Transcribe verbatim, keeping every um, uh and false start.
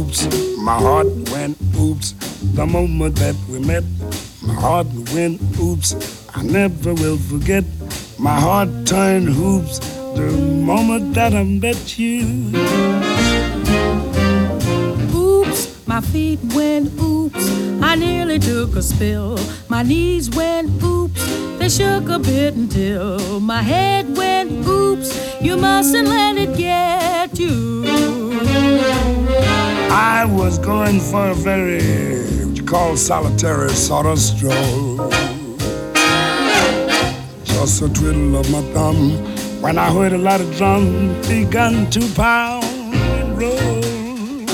oops. My heart went oops the moment that we met. My heart went oops, I never will forget. My heart turned hoops the moment that I met you. Oops, my feet went oops, I nearly took a spill. My knees went oops, they shook a bit until my head went oops. You mustn't let it get you. I was going for a very, what you call solitary sort of stroll. Just a twiddle of my thumb when I heard a lot of drum begun to pound.